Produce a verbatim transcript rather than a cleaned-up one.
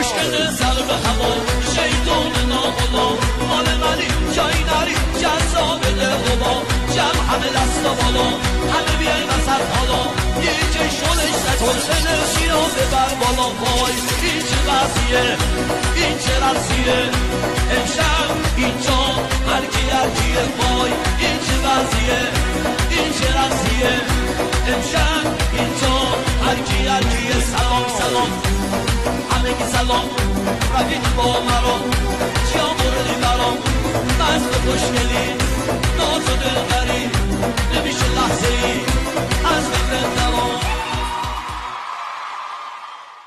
مشکل سر به هوا شیطون ناخدا مال منی جایی نری جذاب ده غبا جمع همه دست و بالا همه بیای وسط حالا یه چه شلش نکن انرژی رو ببر بالا پای این چه وضعیه این چه رسیه امشب اینجا هرکی هرکیه پای این چه وضعیه این چه رسیه امشب اینجا هرکی هرکیه سلام سلام همگی سلام رفیق با مرام چیا موردی برام مست و خوشگلی ناز و دلبری نمیشه لحظه ای